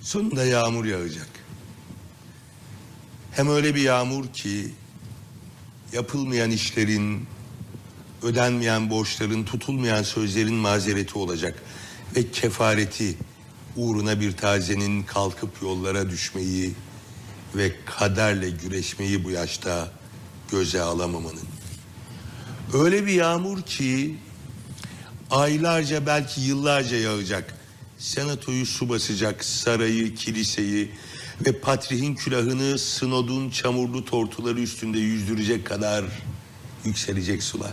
Sonunda yağmur yağacak. Hem öyle bir yağmur ki yapılmayan işlerin, ödenmeyen borçların, tutulmayan sözlerin mazereti olacak. Ve kefareti uğruna bir tazenin kalkıp yollara düşmeyi ve kaderle güreşmeyi bu yaşta göze alamamanın. Öyle bir yağmur ki aylarca belki yıllarca yağacak. Senatoyu su basacak, sarayı, kiliseyi ve patriğin külahını Sinod'un çamurlu tortuları üstünde yüzdürecek kadar yükselecek sular.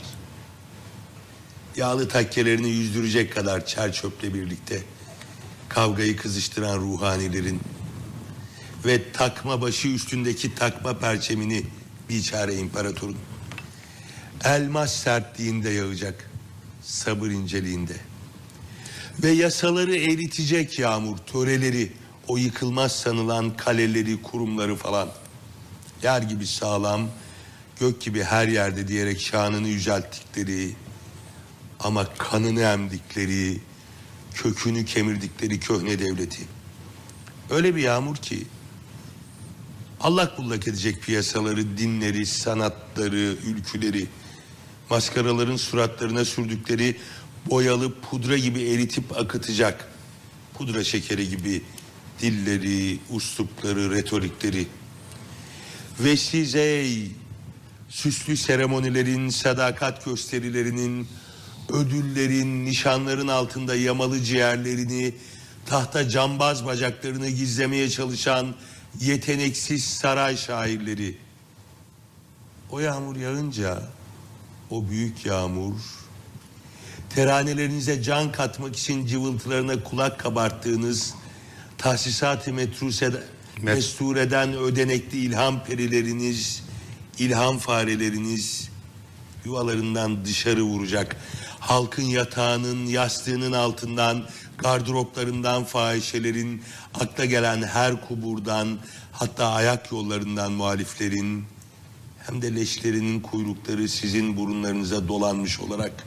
Yağlı takkelerini yüzdürecek kadar çer çöple birlikte kavgayı kızıştıran ruhanilerin ve takma başı üstündeki takma perçemini biçare imparatorun elmas sertliğinde yağacak, sabır inceliğinde. Ve yasaları eritecek yağmur, töreleri, o yıkılmaz sanılan kaleleri, kurumları falan. Yer gibi sağlam, gök gibi her yerde diyerek şanını yücelttikleri ama kanını emdikleri, kökünü kemirdikleri köhne devleti. Öyle bir yağmur ki allak bullak edecek piyasaları, dinleri, sanatları, ülküleri, maskaraların suratlarına sürdükleri boyalı pudra gibi eritip akıtacak. Pudra şekeri gibi dilleri, uslupları, retorikleri. Ve siz ey süslü seremonilerin, sadakat gösterilerinin, ödüllerin, nişanların altında yamalı ciğerlerini, tahta cambaz bacaklarını gizlemeye çalışan yeteneksiz saray şairleri. O yağmur yağınca, o büyük yağmur, teranelerinize can katmak için cıvıltılarına kulak kabarttığınız tahsisat-ı mestureden ödenekli ilham perileriniz, ilham fareleriniz yuvalarından dışarı vuracak. Halkın yatağının, yastığının altından, gardıroplarından fahişelerin, akla gelen her kuburdan, hatta ayak yollarından muhaliflerin, hem de leşlerinin kuyrukları sizin burunlarınıza dolanmış olarak.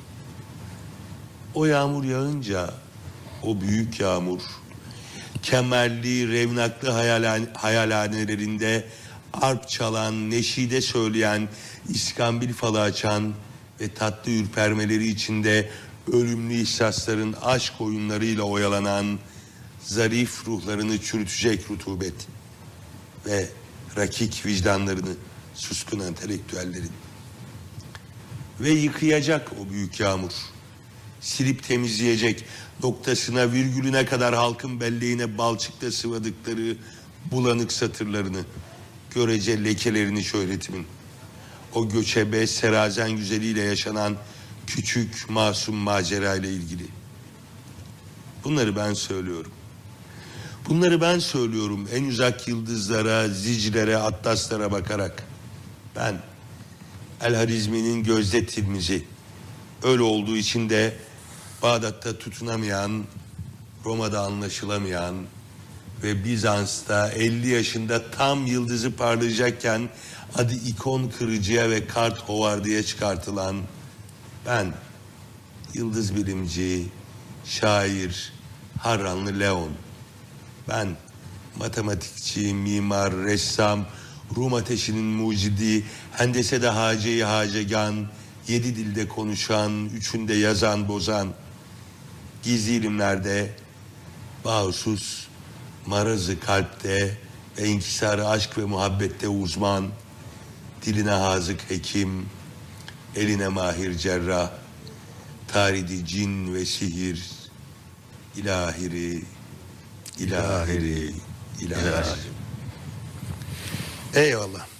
O yağmur yağınca, o büyük yağmur, kemerli, revnaklı hayalhanelerinde arp çalan, neşide söyleyen, iskambil falı açan ve tatlı ürpermeleri içinde ölümlü ihsasların aşk oyunlarıyla oyalanan zarif ruhlarını çürütecek rutubet ve rakik vicdanlarını suskun entelektüellerin. Ve yıkayacak o büyük yağmur. Silip temizleyecek, noktasına virgülüne kadar halkın belleğine balçıkla sıvadıkları bulanık satırlarını, görece lekelerini şöhretimin. O göçebe serazen güzeliyle yaşanan küçük masum macera ile ilgili. Bunları ben söylüyorum. Bunları ben söylüyorum en uzak yıldızlara, ziclere, atlaslara bakarak. Ben El-Harizmi'nin gözde tilmizi. Öyle olduğu için de Bağdat'ta tutunamayan, Roma'da anlaşılamayan ve Bizans'ta 50 yaşında tam yıldızı parlayacakken adı ikon kırıcıya ve kart hovardıya çıkartılan ben, yıldız bilimci, şair, Harranlı Leon. Ben matematikçi, mimar, ressam, Rum ateşinin mucidi, hendesede hace-i hacegan, 7 dilde konuşan, 3'ünde yazan, bozan, gizli ilimlerde, bahusus, marazı kalpte ve inkisarı aşk ve muhabbette uzman, diline hazık hekim, eline mahir cerrah, taridi cin ve sihir, ilahiri, ilahiri, ilahiri. Eyvallah.